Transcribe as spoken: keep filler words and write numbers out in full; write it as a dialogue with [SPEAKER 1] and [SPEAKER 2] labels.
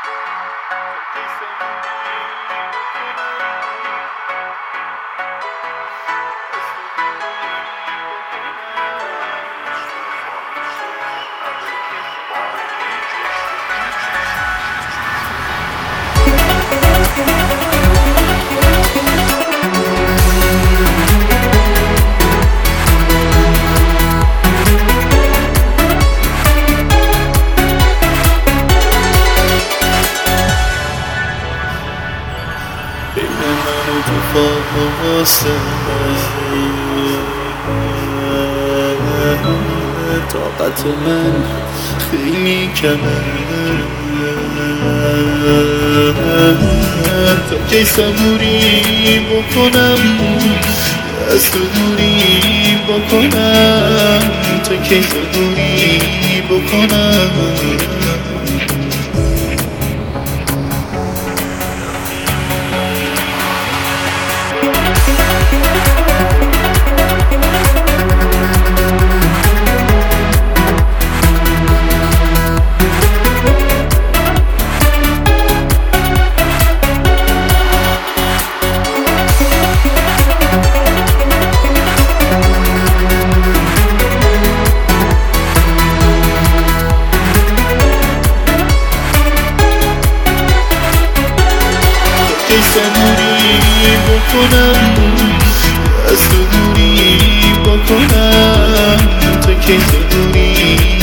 [SPEAKER 1] فاصله طاقت من خیلی کمه، تا کی صبوری بکنم از تو دوری بکنم، تا کی صبوری بکنم. صبوری بکنم از تو دوری بکنم، تا کی صبوری